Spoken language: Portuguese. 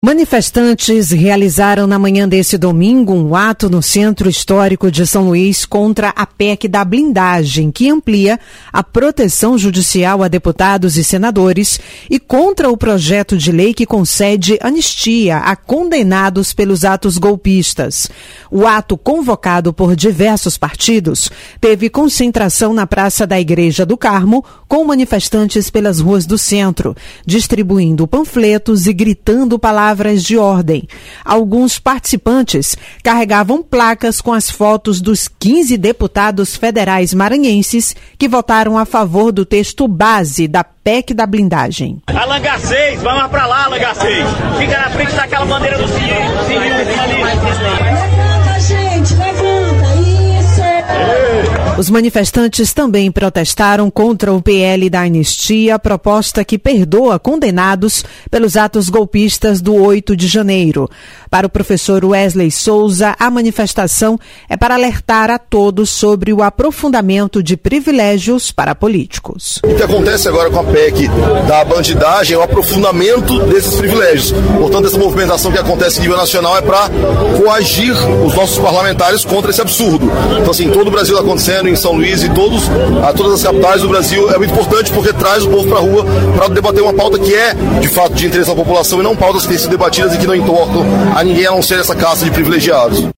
Manifestantes realizaram na manhã desse domingo um ato no Centro Histórico de São Luís contra a PEC da blindagem, que amplia a proteção judicial a deputados e senadores, e contra o projeto de lei que concede anistia a condenados pelos atos golpistas. O ato, convocado por diversos partidos, teve concentração na Praça da Igreja do Carmo, com manifestantes pelas ruas do centro, distribuindo panfletos e gritando palavras de ordem. Alguns participantes carregavam placas com as fotos dos 15 deputados federais maranhenses que votaram a favor do texto base da PEC da blindagem. Alan Garcês, vai mais pra lá, Alan Garcês. Fica na frente daquela bandeira do civil Levanta, gente, levanta, isso. Os manifestantes também protestaram contra o PL da anistia, proposta que perdoa condenados pelos atos golpistas do 8 de janeiro. Para o professor Wesley Souza, a manifestação é para alertar a todos sobre o aprofundamento de privilégios para políticos. O que acontece agora com a PEC da bandidagem é o aprofundamento desses privilégios. Portanto, essa movimentação que acontece a nível nacional é para coagir os nossos parlamentares contra esse absurdo. Então, assim, todo o Brasil acontecendo, em São Luís e todas as capitais do Brasil, é muito importante porque traz o povo para a rua para debater uma pauta que é, de fato, de interesse da população e não pautas que têm sido debatidas e que não importam a ninguém a não ser essa casta de privilegiados.